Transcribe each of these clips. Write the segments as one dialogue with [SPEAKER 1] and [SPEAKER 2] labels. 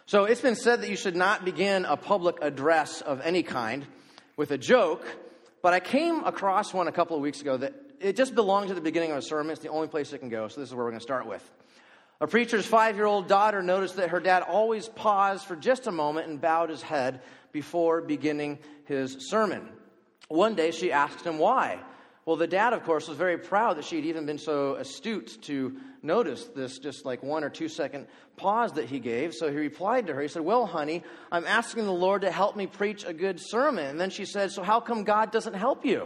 [SPEAKER 1] So it's been said that you should not begin a public address of any kind with a joke, but I came across one a couple of weeks ago that it just belongs at the beginning of a sermon. It's the only place it can go, so this is where we're going to start with. A preacher's 5-year-old daughter noticed that her dad always paused for just a moment and bowed his head before beginning his sermon. One day she asked him why. Well, the dad, of course, was very proud that she'd even been so astute to notice this just like 1 or 2 second pause that he gave. So he replied to her, he said, "Well, honey, I'm asking the Lord to help me preach a good sermon." And then she said, "So how come God doesn't help you?"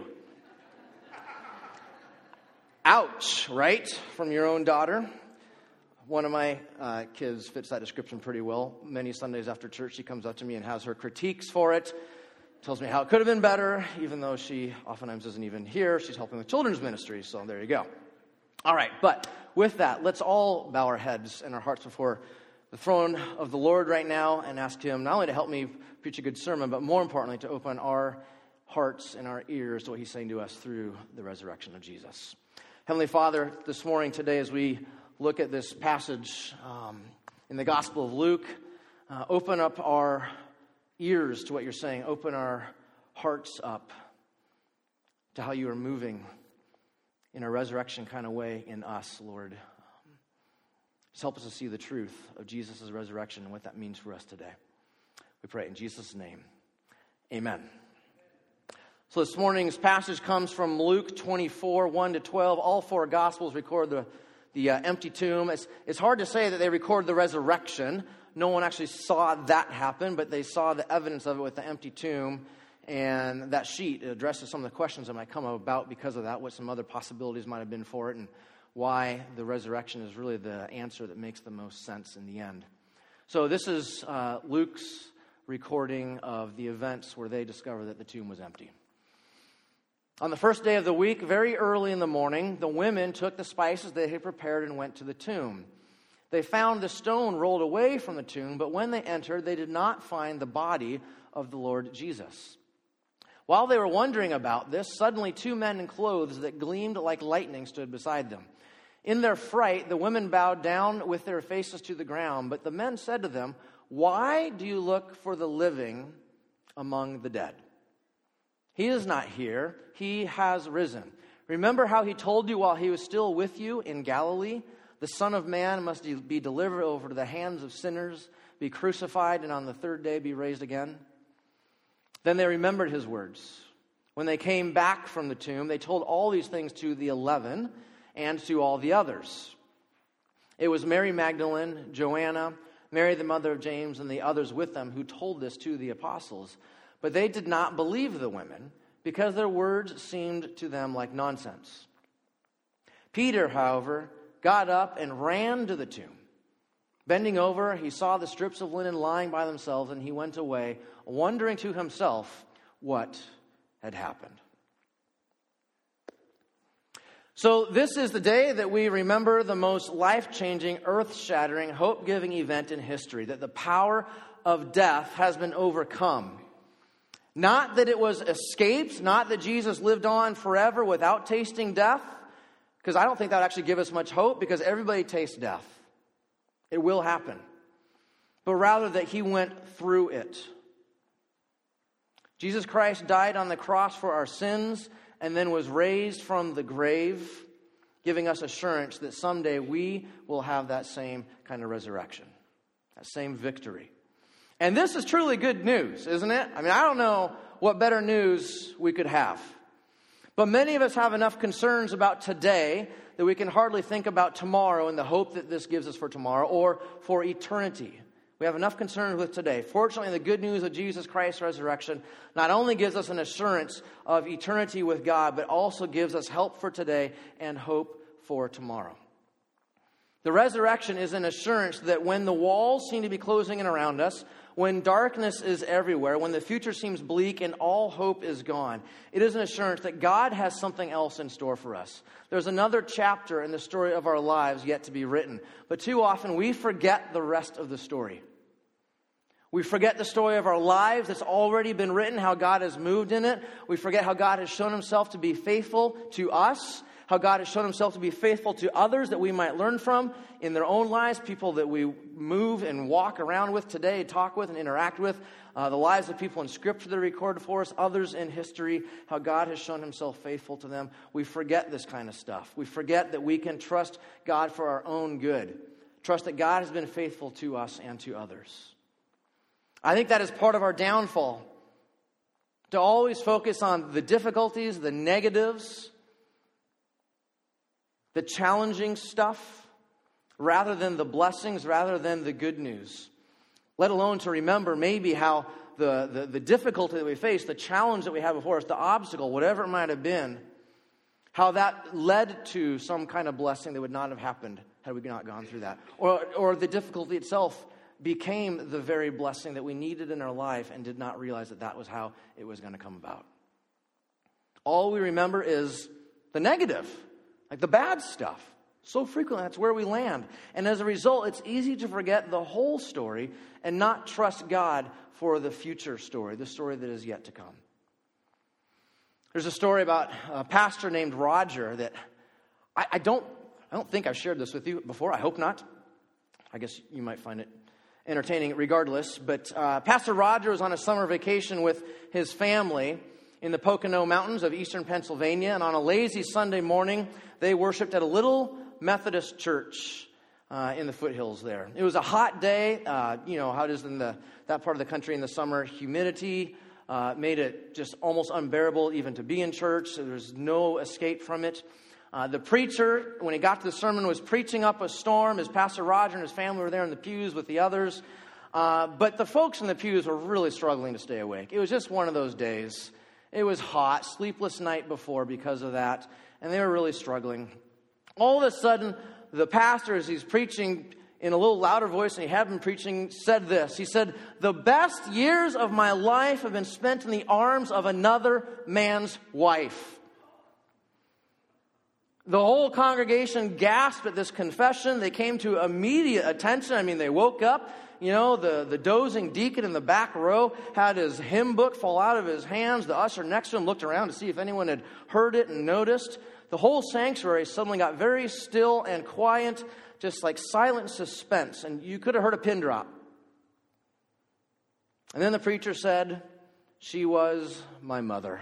[SPEAKER 1] Ouch, right? From your own daughter. One of my kids fits that description pretty well. Many Sundays after church, she comes up to me and has her critiques for it. Tells me how it could have been better, even though she oftentimes isn't even here. She's helping with children's ministry, so there you go. All right, but with that, let's all bow our heads and our hearts before the throne of the Lord right now and ask Him not only to help me preach a good sermon, but more importantly, to open our hearts and our ears to what He's saying to us through the resurrection of Jesus. Heavenly Father, this morning, today, as we look at this passage in the Gospel of Luke, open up our ears to what you're saying. Open our hearts up to how you are moving in a resurrection kind of way in us, Lord. Just help us to see the truth of Jesus' resurrection and what that means for us today. We pray in Jesus' name. Amen. So this morning's passage comes from Luke 24, 1-12. All four Gospels record the empty tomb. It's hard to say that they record the resurrection. No one actually saw that happen, but they saw the evidence of it with the empty tomb. And that sheet addresses some of the questions that might come about because of that, what some other possibilities might have been for it, and why the resurrection is really the answer that makes the most sense in the end. So this is Luke's recording of the events where they discover that the tomb was empty. On the first day of the week, very early in the morning, the women took the spices they had prepared and went to the tomb. They found the stone rolled away from the tomb, but when they entered, they did not find the body of the Lord Jesus. While they were wondering about this, suddenly 2 men in clothes that gleamed like lightning stood beside them. In their fright, the women bowed down with their faces to the ground, but the men said to them, "Why do you look for the living among the dead? He is not here, he has risen. Remember how he told you while he was still with you in Galilee? The Son of Man must be delivered over to the hands of sinners, be crucified, and on the third day be raised again." Then they remembered his words. When they came back from the tomb, they told all these things to the 11 and to all the others. It was Mary Magdalene, Joanna, Mary the mother of James, and the others with them who told this to the apostles. But they did not believe the women because their words seemed to them like nonsense. Peter, however, got up and ran to the tomb. Bending over, he saw the strips of linen lying by themselves, and he went away, wondering to himself what had happened. So this is the day that we remember the most life-changing, earth-shattering, hope-giving event in history, that the power of death has been overcome. Not that it was escaped, not that Jesus lived on forever without tasting death, because I don't think that would actually give us much hope, because everybody tastes death. It will happen. But rather that he went through it. Jesus Christ died on the cross for our sins and then was raised from the grave, giving us assurance that someday we will have that same kind of resurrection, that same victory. And this is truly good news, isn't it? I mean, I don't know what better news we could have. But many of us have enough concerns about today that we can hardly think about tomorrow and the hope that this gives us for tomorrow or for eternity. We have enough concerns with today. Fortunately, the good news of Jesus Christ's resurrection not only gives us an assurance of eternity with God, but also gives us help for today and hope for tomorrow. The resurrection is an assurance that when the walls seem to be closing in around us, when darkness is everywhere, when the future seems bleak and all hope is gone, it is an assurance that God has something else in store for us. There's another chapter in the story of our lives yet to be written. But too often we forget the rest of the story. We forget the story of our lives that's already been written, how God has moved in it. We forget how God has shown himself to be faithful to us, how God has shown himself to be faithful to others that we might learn from in their own lives, people that we move and walk around with today, talk with and interact with, the lives of people in Scripture that are recorded for us, others in history, how God has shown himself faithful to them. We forget this kind of stuff. We forget that we can trust God for our own good. Trust that God has been faithful to us and to others. I think that is part of our downfall. To always focus on the difficulties, the negatives, the challenging stuff, rather than the blessings, rather than the good news. Let alone to remember maybe how the difficulty that we face, the challenge that we have before us, the obstacle, whatever it might have been, how that led to some kind of blessing that would not have happened had we not gone through that. Or the difficulty itself became the very blessing that we needed in our life and did not realize that that was how it was going to come about. All we remember is the negative, like the bad stuff. So frequently, that's where we land. And as a result, it's easy to forget the whole story and not trust God for the future story, the story that is yet to come. There's a story about a pastor named Roger that I don't think I've shared this with you before. I hope not. I guess you might find it entertaining regardless. But Pastor Roger was on a summer vacation with his family in the Pocono Mountains of eastern Pennsylvania. And on a lazy Sunday morning, they worshiped at a little Methodist church in the foothills there. It was a hot day. You know how it is in that part of the country in the summer. Humidity made it just almost unbearable even to be in church. So there's no escape from it. The preacher, when he got to the sermon, was preaching up a storm as Pastor Roger and his family were there in the pews with the others. But the folks in the pews were really struggling to stay awake. It was just one of those days. It was hot, sleepless night before because of that, and they were really struggling. All of a sudden, the pastor, as he's preaching in a little louder voice than he had been preaching, said this. He said, "The best years of my life have been spent in the arms of another man's wife." The whole congregation gasped at this confession. They came to immediate attention. I mean, they woke up. You know, the dozing deacon in the back row had his hymn book fall out of his hands. The usher next to him looked around to see if anyone had heard it and noticed. The whole sanctuary suddenly got very still and quiet, just like silent suspense. And you could have heard a pin drop. And then the preacher said, "She was my mother."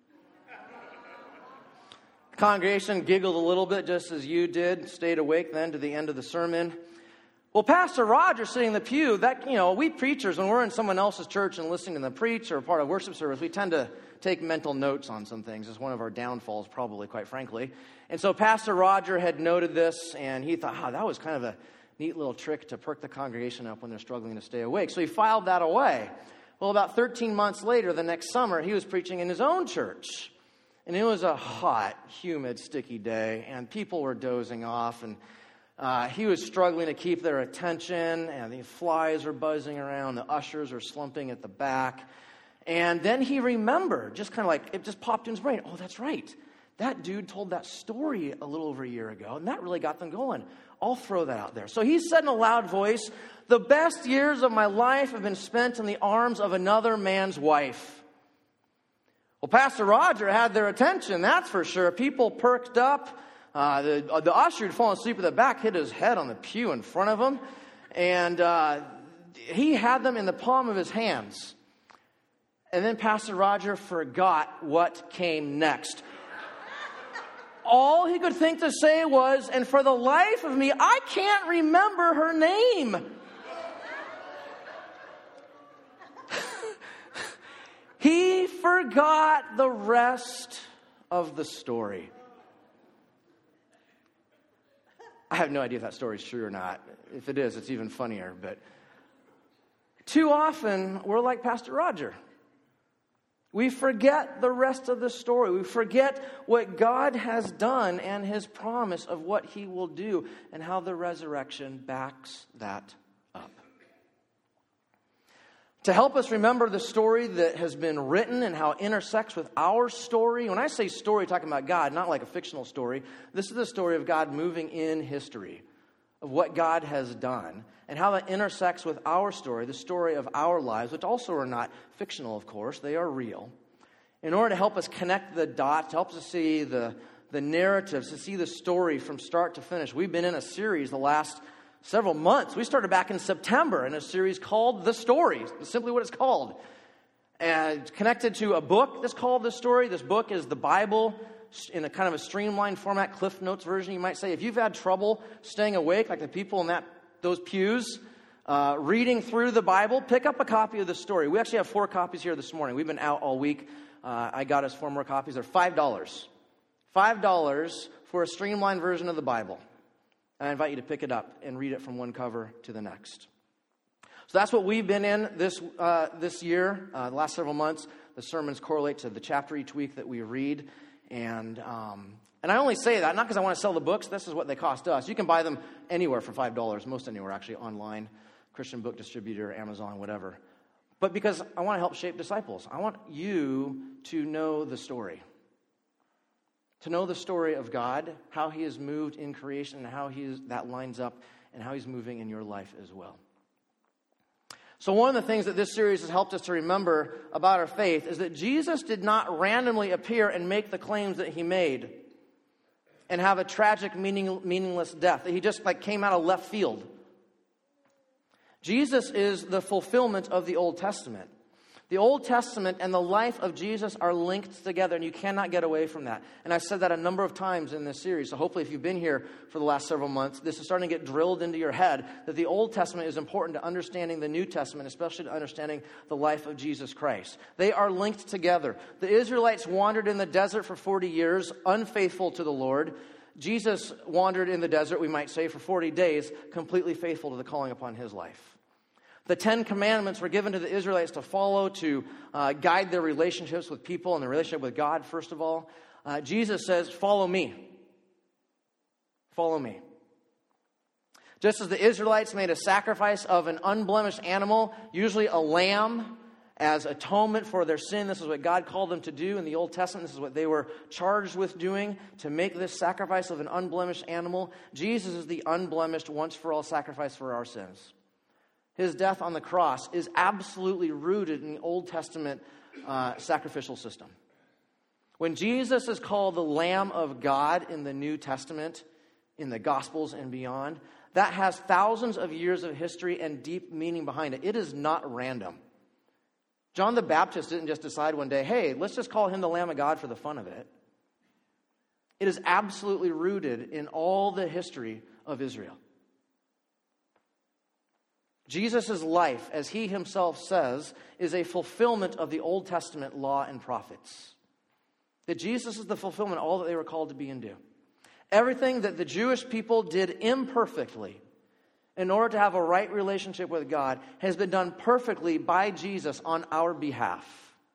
[SPEAKER 1] The congregation giggled a little bit, just as you did, stayed awake then to the end of the sermon. Well, Pastor Roger sitting in the pew, we preachers, when we're in someone else's church and listening to them preach or part of worship service, we tend to take mental notes on some things. It's one of our downfalls, probably, quite frankly. And so Pastor Roger had noted this, and he thought, that was kind of a neat little trick to perk the congregation up when they're struggling to stay awake. So he filed that away. Well, about 13 months later, the next summer, he was preaching in his own church. And it was a hot, humid, sticky day, and people were dozing off, and he was struggling to keep their attention, and the flies were buzzing around, the ushers were slumping at the back. And then he remembered, just kind of like, it just popped in his brain, oh, that's right. That dude told that story a little over a year ago, and that really got them going. I'll throw that out there. So he said in a loud voice, "The best years of my life have been spent in the arms of another man's wife." Well, Pastor Roger had their attention, that's for sure. People perked up. The usher had fallen asleep at the back, hit his head on the pew in front of him. And he had them in the palm of his hands. And then Pastor Roger forgot what came next. All he could think to say was, "And for the life of me, I can't remember her name." He forgot the rest of the story. I have no idea if that story is true or not. If it is, it's even funnier. But too often, we're like Pastor Roger. We forget the rest of the story. We forget what God has done and his promise of what he will do and how the resurrection backs that up. To help us remember the story that has been written and how it intersects with our story. When I say story, I'm talking about God, not like a fictional story. This is the story of God moving in history, of what God has done, and how that intersects with our story, the story of our lives, which also are not fictional, of course. They are real. In order to help us connect the dots, to help us see the the narratives, to see the story from start to finish. We've been in a series the last several months. We started back in September in a series called The Story. It's simply what it's called. And it's connected to a book that's called The Story. This book is the Bible in a kind of a streamlined format, Cliff Notes version, you might say. If you've had trouble staying awake, like the people in those pews, reading through the Bible, pick up a copy of The Story. We actually have 4 copies here this morning. We've been out all week. I got us 4 more copies. They're $5. $5 for a streamlined version of the Bible. I invite you to pick it up and read it from one cover to the next. So that's what we've been in this year, the last several months. The sermons correlate to the chapter each week that we read. And I only say that not because I want to sell the books. This is what they cost us. You can buy them anywhere for $5, most anywhere actually, online, Christian book distributor, Amazon, whatever. But because I want to help shape disciples. I want you to know the story. To know the story of God, how He has moved in creation, and how that lines up, and how He's moving in your life as well. So one of the things that this series has helped us to remember about our faith is that Jesus did not randomly appear and make the claims that He made and have a tragic, meaningless death, that He just came out of left field. Jesus is the fulfillment of the Old Testament. The Old Testament and the life of Jesus are linked together, and you cannot get away from that. And I've said that a number of times in this series, so hopefully if you've been here for the last several months, this is starting to get drilled into your head, that the Old Testament is important to understanding the New Testament, especially to understanding the life of Jesus Christ. They are linked together. The Israelites wandered in the desert for 40 years, unfaithful to the Lord. Jesus wandered in the desert, we might say, for 40 days, completely faithful to the calling upon His life. The 10 Commandments were given to the Israelites to follow, to guide their relationships with people and their relationship with God, first of all. Jesus says, follow me. Follow me. Just as the Israelites made a sacrifice of an unblemished animal, usually a lamb, as atonement for their sin, this is what God called them to do in the Old Testament. This is what they were charged with doing, to make this sacrifice of an unblemished animal. Jesus is the unblemished, once-for-all sacrifice for our sins. His death on the cross is absolutely rooted in the Old Testament sacrificial system. When Jesus is called the Lamb of God in the New Testament, in the Gospels and beyond, that has thousands of years of history and deep meaning behind it. It is not random. John the Baptist didn't just decide one day, hey, let's just call Him the Lamb of God for the fun of it. It is absolutely rooted in all the history of Israel. Jesus' life, as He Himself says, is a fulfillment of the Old Testament law and prophets. That Jesus is the fulfillment of all that they were called to be and do. Everything that the Jewish people did imperfectly in order to have a right relationship with God has been done perfectly by Jesus on our behalf.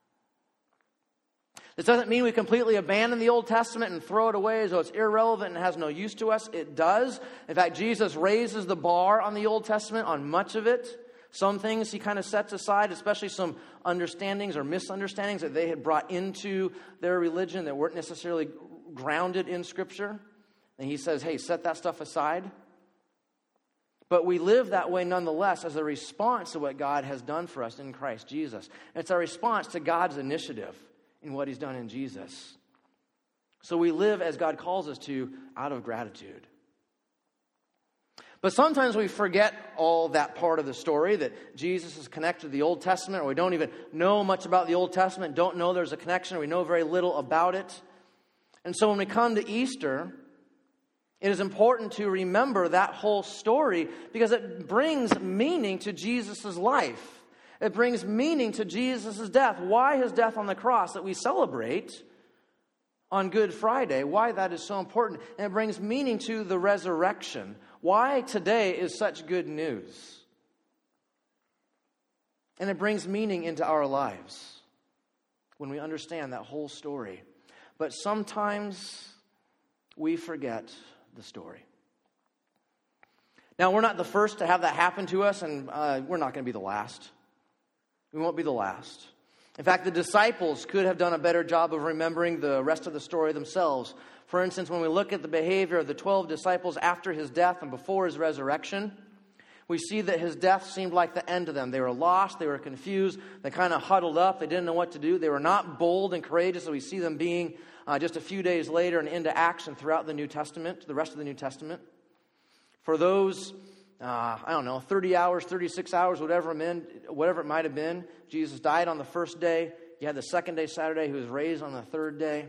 [SPEAKER 1] This doesn't mean we completely abandon the Old Testament and throw it away as though it's irrelevant and has no use to us. It does. In fact, Jesus raises the bar on the Old Testament on much of it. Some things He kind of sets aside, especially some understandings or misunderstandings that they had brought into their religion that weren't necessarily grounded in Scripture. And He says, hey, set that stuff aside. But we live that way nonetheless as a response to what God has done for us in Christ Jesus. And it's our response to God's initiative in what He's done in Jesus. So we live as God calls us to out of gratitude. But sometimes we forget all that part of the story, that Jesus is connected to the Old Testament, or we don't even know much about the Old Testament, don't know there's a connection, or we know very little about it. And so when we come to Easter, it is important to remember that whole story because it brings meaning to Jesus' life. It brings meaning to Jesus' death. Why His death on the cross that we celebrate on Good Friday, why that is so important. And it brings meaning to the resurrection. Why today is such good news. And it brings meaning into our lives when we understand that whole story. But sometimes we forget the story. Now, we're not the first to have that happen to us, and we're not going to be the last. We won't be the last. In fact, the disciples could have done a better job of remembering the rest of the story themselves. For instance, when we look at the behavior of the 12 disciples after His death and before His resurrection, We see that his death seemed like the end to them. They were lost. They were confused. They kind of huddled up. They didn't know what to do. They were not bold and courageous. So we see them being just a few days later and into action throughout the New Testament, the rest of the New Testament. For those, 30 hours, 36 hours, whatever it might have been, Jesus died on the first day. You had the second day, Saturday. He was raised on the third day.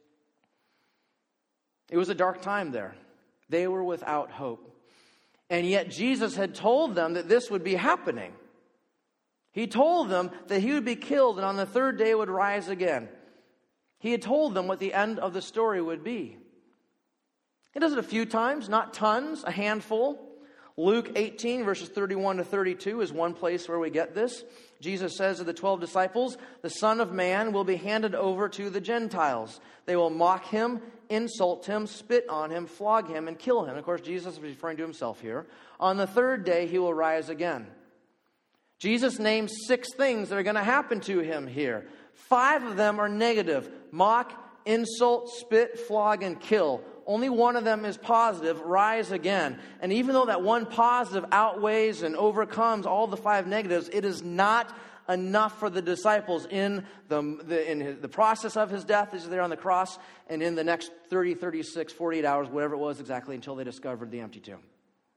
[SPEAKER 1] It was a dark time there. They were without hope. And yet Jesus had told them that this would be happening. He told them that he would be killed and on the third day would rise again. He had told them what the end of the story would be. He does it a few times, not tons, a handful. Luke 18, verses 31 to 32 is one place where we get this. Jesus says to the 12 disciples, "The Son of Man will be handed over to the Gentiles. They will mock him, insult him, spit on him, flog him, and kill him." Of course, Jesus is referring to himself here. "On the third day, he will rise again." Jesus names 6 things that are going to happen to him here. 5 of them are negative: mock, insult, spit, flog, and kill. Only one of them is positive: rise again. And even though that one positive outweighs and overcomes all the 5 negatives, it is not enough for the disciples in the process of his death as they're on the cross, and in the next 30, 36, 48 hours, whatever it was exactly, until they discovered the empty tomb.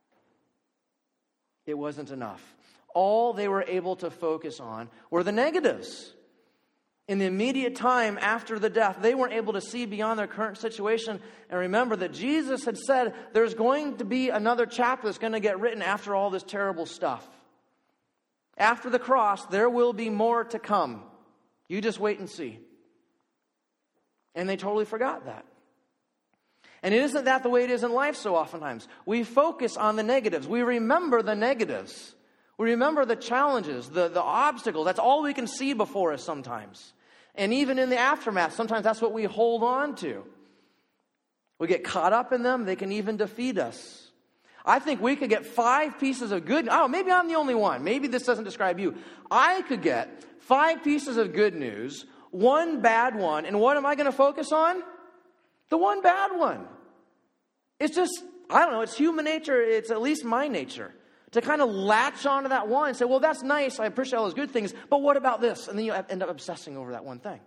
[SPEAKER 1] It wasn't enough. All they were able to focus on were the negatives. In the immediate time after the death, they weren't able to see beyond their current situation and remember that Jesus had said there's going to be another chapter that's going to get written after all this terrible stuff. After the cross, there will be more to come. You just wait and see. And they totally forgot that. And isn't that the way it is in life so oftentimes? We focus on the negatives. We remember the negatives. We remember the challenges, the obstacles. That's all we can see before us sometimes. And even in the aftermath, sometimes that's what we hold on to. We get caught up in them. They can even defeat us. I think we could get 5 pieces of good. Oh, maybe I'm the only one. Maybe this doesn't describe you. I could get 5 pieces of good news, 1 bad one, and what am I going to focus on? The 1 bad one. It's just, I don't know, it's human nature. It's at least my nature to kind of latch onto that one and say, well, that's nice. I appreciate all those good things, but what about this? And then you end up obsessing over that one thing.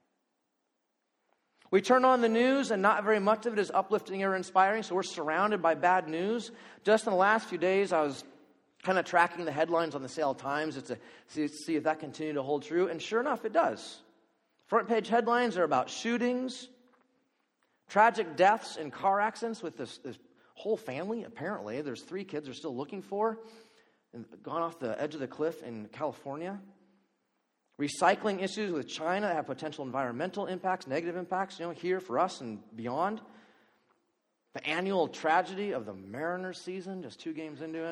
[SPEAKER 1] We turn on the news, and not very much of it is uplifting or inspiring, so we're surrounded by bad news. Just in the last few days, I was kind of tracking the headlines on the Seattle Times to see if that continued to hold true, and sure enough, it does. Front page headlines are about shootings, tragic deaths in car accidents with this whole family. Apparently, there's 3 kids they're still looking for, and gone off the edge of the cliff in California. Recycling issues with China that have potential environmental impacts, negative impacts, here for us and beyond. The annual tragedy of the Mariners season, just 2 games into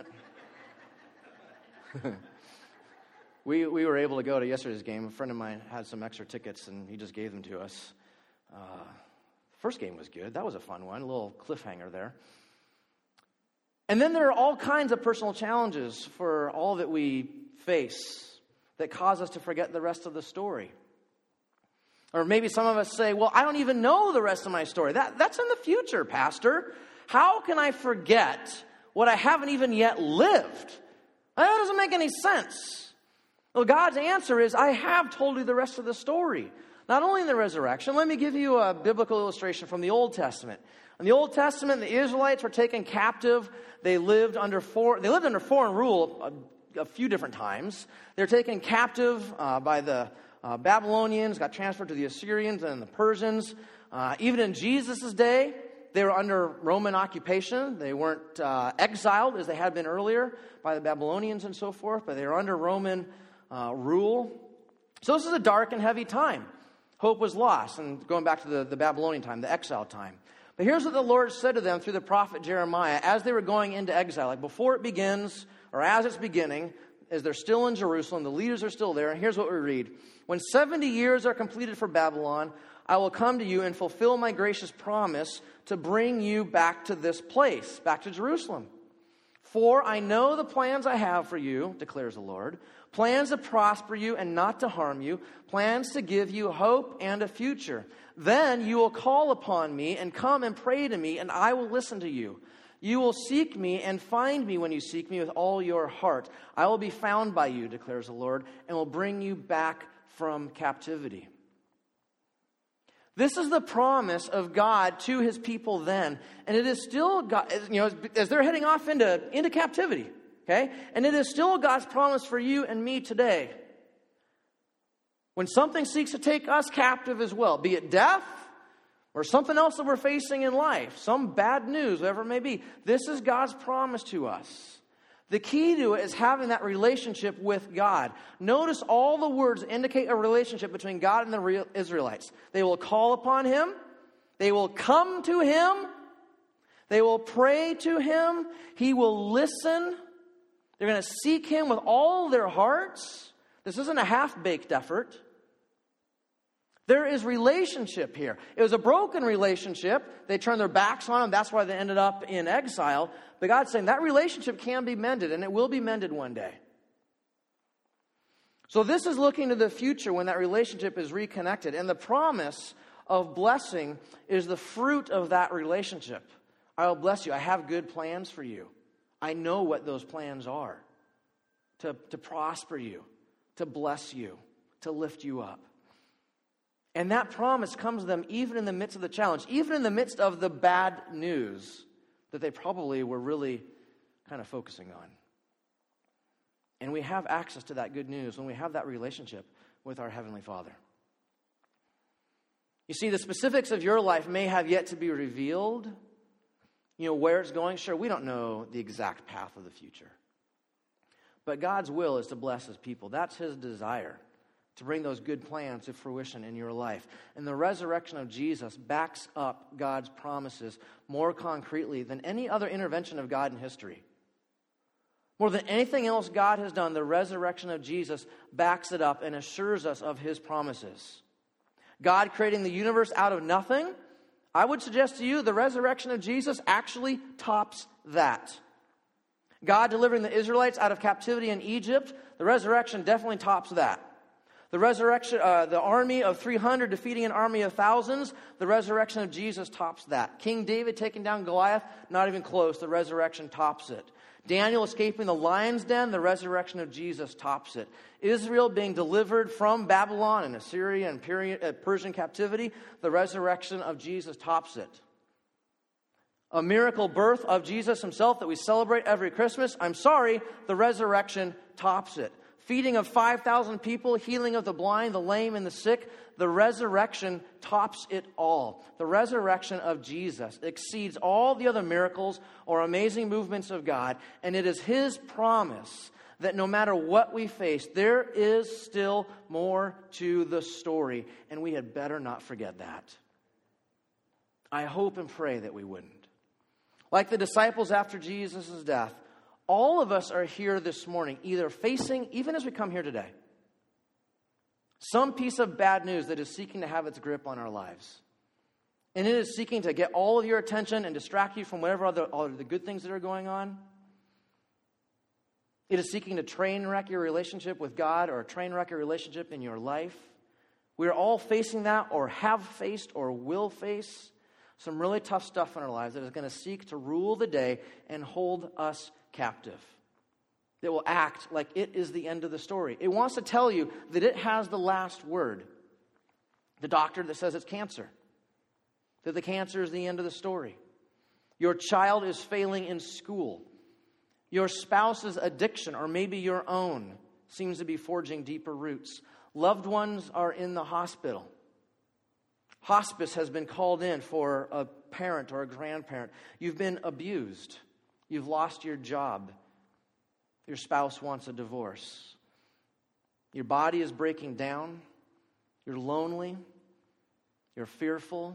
[SPEAKER 1] it. We were able to go to yesterday's game. A friend of mine had some extra tickets, and he just gave them to us. First game was good. That was a fun one, a little cliffhanger there. And then there are all kinds of personal challenges for all that we face that cause us to forget the rest of the story. Or maybe some of us say, well, I don't even know the rest of my story. That's in the future, Pastor. How can I forget what I haven't even yet lived? That doesn't make any sense. Well, God's answer is, I have told you the rest of the story. Not only in the resurrection, let me give you a biblical illustration from the Old Testament. In the Old Testament, the Israelites were taken captive. They lived under foreign rule a few different times. They were taken captive by the Babylonians, got transferred to the Assyrians and the Persians. Even in Jesus' day, they were under Roman occupation. They weren't exiled as they had been earlier by the Babylonians and so forth, but they were under Roman rule. So this is a dark and heavy time. Hope was lost, and going back to the Babylonian time, the exile time. But here's what the Lord said to them through the prophet Jeremiah as they were going into exile. Like before it begins, or as it's beginning, as they're still in Jerusalem, the leaders are still there. And here's what we read. When 70 years are completed for Babylon, I will come to you and fulfill my gracious promise to bring you back to this place, back to Jerusalem. For I know the plans I have for you, declares the Lord, plans to prosper you and not to harm you, plans to give you hope and a future. Then you will call upon me and come and pray to me, and I will listen to you. You will seek me and find me when you seek me with all your heart. I will be found by you, declares the Lord, and will bring you back from captivity. This is the promise of God to his people then. And it is still God, as they're heading off into captivity. Okay? And it is still God's promise for you and me today. When something seeks to take us captive as well, be it death or something else that we're facing in life, some bad news, whatever it may be, this is God's promise to us. The key to it is having that relationship with God. Notice all the words indicate a relationship between God and the Israelites. They will call upon him. They will come to him. They will pray to him. He will listen. They're going to seek him with all their hearts. This isn't a half-baked effort. There is relationship here. It was a broken relationship. They turned their backs on him. That's why they ended up in exile. But God's saying that relationship can be mended, and it will be mended one day. So this is looking to the future when that relationship is reconnected. And the promise of blessing is the fruit of that relationship. I will bless you. I have good plans for you. I know what those plans are. To prosper you, to bless you, to lift you up. And that promise comes to them even in the midst of the challenge, even in the midst of the bad news that they probably were really kind of focusing on. And we have access to that good news when we have that relationship with our Heavenly Father. You see, the specifics of your life may have yet to be revealed. Where it's going. Sure, we don't know the exact path of the future. But God's will is to bless his people. That's his desire, to bring those good plans to fruition in your life. And the resurrection of Jesus backs up God's promises more concretely than any other intervention of God in history. More than anything else God has done, the resurrection of Jesus backs it up and assures us of his promises. God creating the universe out of nothing, I would suggest to you the resurrection of Jesus actually tops that. God delivering the Israelites out of captivity in Egypt, the resurrection definitely tops that. The resurrection, the army of 300 defeating an army of thousands, the resurrection of Jesus tops that. King David taking down Goliath, not even close, the resurrection tops it. Daniel escaping the lion's den, the resurrection of Jesus tops it. Israel being delivered from Babylon and Assyria and Persian captivity, the resurrection of Jesus tops it. A miracle birth of Jesus himself that we celebrate every Christmas, the resurrection tops it. Feeding of 5,000 people, healing of the blind, the lame, and the sick, the resurrection tops it all. The resurrection of Jesus exceeds all the other miracles or amazing movements of God, and it is his promise that no matter what we face, there is still more to the story, and we had better not forget that. I hope and pray that we wouldn't. Like the disciples after Jesus' death, all of us are here this morning, either facing, even as we come here today, some piece of bad news that is seeking to have its grip on our lives. And it is seeking to get all of your attention and distract you from whatever all the good things that are going on. It is seeking to train wreck your relationship with God or train wreck your relationship in your life. We are all facing that, or have faced, or will face some really tough stuff in our lives that is going to seek to rule the day and hold us captive. It will act like it is the end of the story. It wants to tell you that it has the last word. The doctor that says it's cancer, that the cancer is the end of the story. Your child is failing in school. Your spouse's addiction, or maybe your own, seems to be forging deeper roots. Loved ones are in the hospital. Hospice has been called in for a parent or a grandparent. You've been abused. You've lost your job. Your spouse wants a divorce. Your body is breaking down. You're lonely. You're fearful.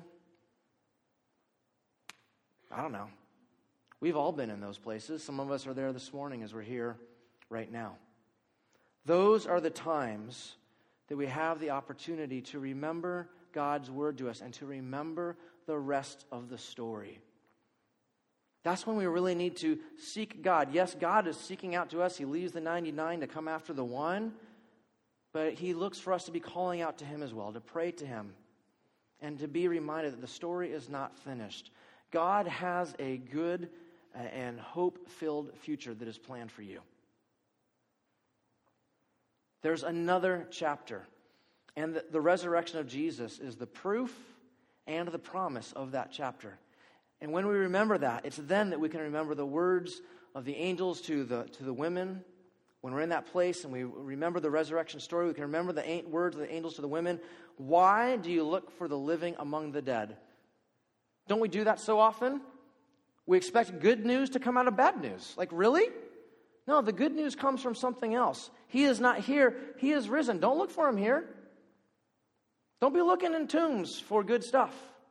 [SPEAKER 1] I don't know. We've all been in those places. Some of us are there this morning as we're here right now. Those are the times that we have the opportunity to remember God's word to us and to remember the rest of the story. That's when we really need to seek God. Yes, God is seeking out to us. He leaves the 99 to come after the one. But he looks for us to be calling out to him as well, to pray to him, and to be reminded that the story is not finished. God has a good and hope-filled future that is planned for you. There's another chapter, and the resurrection of Jesus is the proof and the promise of that chapter. And when we remember that, it's then that we can remember the words of the angels to the women. When we're in that place and we remember the resurrection story, we can remember the words of the angels to the women. Why do you look for the living among the dead? Don't we do that so often? We expect good news to come out of bad news. Like, really? No, the good news comes from something else. He is not here. He is risen. Don't look for him here. Don't be looking in tombs for good stuff.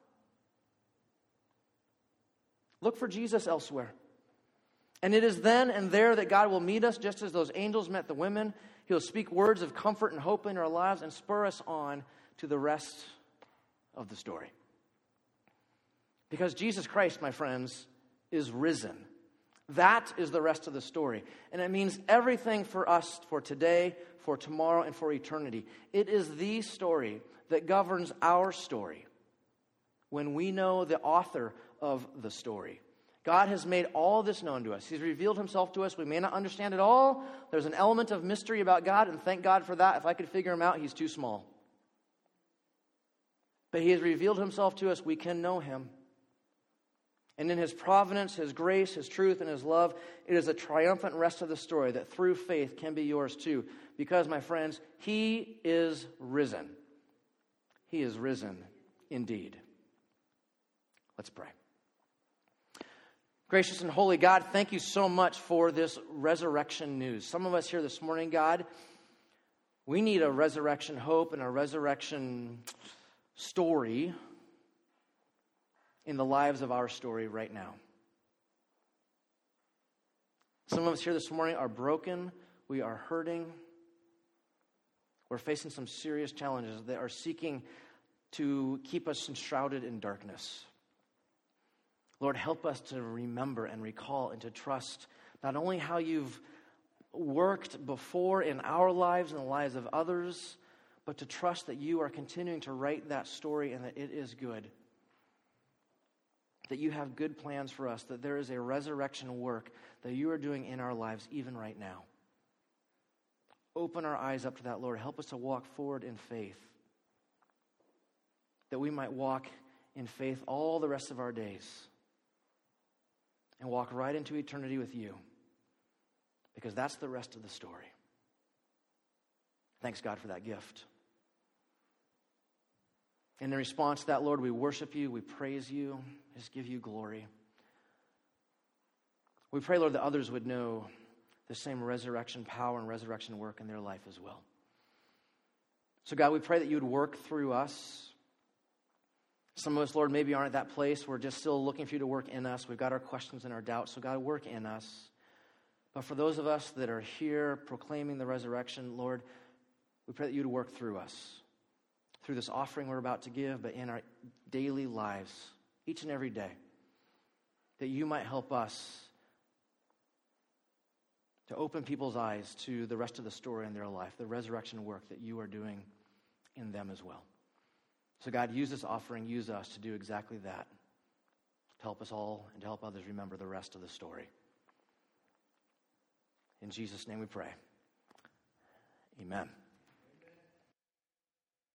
[SPEAKER 1] Look for Jesus elsewhere. And it is then and there that God will meet us, just as those angels met the women. He'll speak words of comfort and hope in our lives and spur us on to the rest of the story. Because Jesus Christ, my friends, is risen. That is the rest of the story. And it means everything for us, for today, for tomorrow, and for eternity. It is the story that governs our story when we know the author of the story. God has made all this known to us. He's revealed himself to us. We may not understand it all. There's an element of mystery about God, and thank God for that. If I could figure him out, he's too small. But he has revealed himself to us. We can know him. And in his providence, his grace, his truth, and his love, it is a triumphant rest of the story that through faith can be yours too. Because, my friends, he is risen. He is risen indeed. Let's pray. Gracious and holy God, thank you so much for this resurrection news. Some of us here this morning, God, we need a resurrection hope and a resurrection story in the lives of our story right now. Some of us here this morning are broken. We are hurting. We're facing some serious challenges that are seeking to keep us enshrouded in darkness. Lord, help us to remember and recall and to trust not only how you've worked before in our lives and the lives of others, but to trust that you are continuing to write that story and that it is good. That you have good plans for us, that there is a resurrection work that you are doing in our lives even right now. Open our eyes up to that, Lord. Help us to walk forward in faith. That we might walk in faith all the rest of our days. And walk right into eternity with you. Because that's the rest of the story. Thanks, God, for that gift. And in response to that, Lord, we worship you, we praise you, just give you glory. We pray, Lord, that others would know the same resurrection power and resurrection work in their life as well. So, God, we pray that you would work through us. Some of us, Lord, maybe aren't at that place. We're just still looking for you to work in us. We've got our questions and our doubts, so God, work in us. But for those of us that are here proclaiming the resurrection, Lord, we pray that you would work through us. Through this offering we're about to give, but in our daily lives, each and every day, that you might help us to open people's eyes to the rest of the story in their life, the resurrection work that you are doing in them as well. So God, use this offering, use us to do exactly that, to help us all and to help others remember the rest of the story. In Jesus' name we pray. Amen.